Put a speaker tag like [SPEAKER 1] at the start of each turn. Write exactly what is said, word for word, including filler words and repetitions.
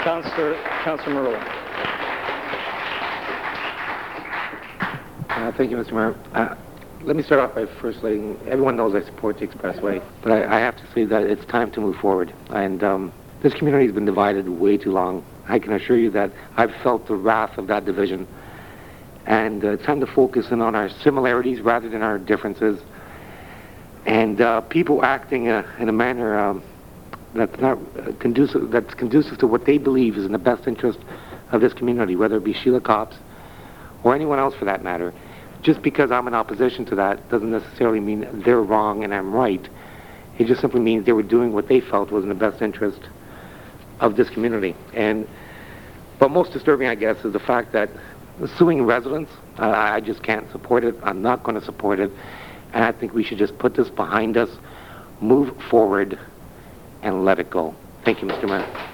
[SPEAKER 1] Councillor, Councillor Merola.
[SPEAKER 2] Uh, thank you, Mister Mayor. Uh, let me start off by first letting everyone knows I support the Expressway, but I, I have to say that it's time to move forward. And um, this community has been divided way too long. I can assure you that I've felt the wrath of that division. And uh, it's time to focus in on our similarities rather than our differences. And uh, people acting uh, in a manner um, that's not uh, conducive, that's conducive to what they believe is in the best interest of this community, whether it be Sheila Copps or anyone else for that matter. Just because I'm in opposition to that doesn't necessarily mean they're wrong and I'm right. It just simply means they were doing what they felt was in the best interest of this community. And but most disturbing, I guess, is the fact that suing residents, uh, I just can't support it. I'm not going to support it. And I think we should just put this behind us, move forward, and let it go. Thank you, Mister Mayor.